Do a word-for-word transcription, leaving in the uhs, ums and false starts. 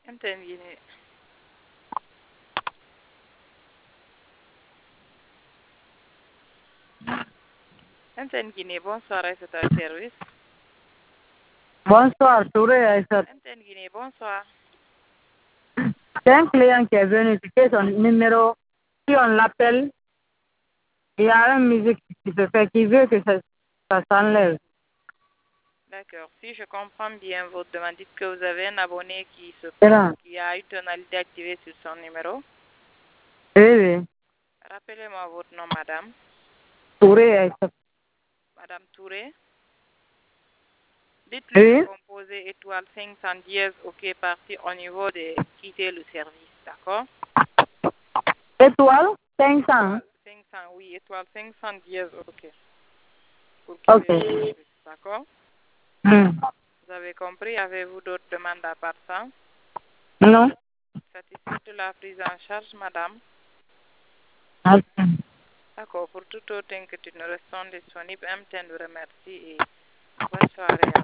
M T N Guinée. M T N Guinée, bonsoir, c'est un service. Bonsoir, Touré Aïssat. M T N Guinée, bonsoir. C'est un client qui est venu piquer son numéro. Si on l'appelle, il y a une musique qui se fait qui veut que ça, ça s'enlève. D'accord. Si je comprends bien votre demande, dites que vous avez un abonné qui, se, Voilà. qui a une tonalité activée sur son numéro. Oui, oui. Rappelez-moi votre nom, madame. Touré Aïssat. Madame Touré. Dites-lui Oui. de composer étoile cinq cent dix, OK, parti au niveau de quitter le service, d'accord? Étoile cinq cents. Étoile cinq cents, oui, étoile cinq cent dix, OK. Pour Ok. quitter le service, d'accord? Hmm. Vous avez compris? Avez-vous d'autres demandes à part ça? Non. Satisfait de la prise en charge, madame? Ok. D'accord. Pour toute autre inquiétude, nous restons disponibles. M T N vous remercie et bonne soirée.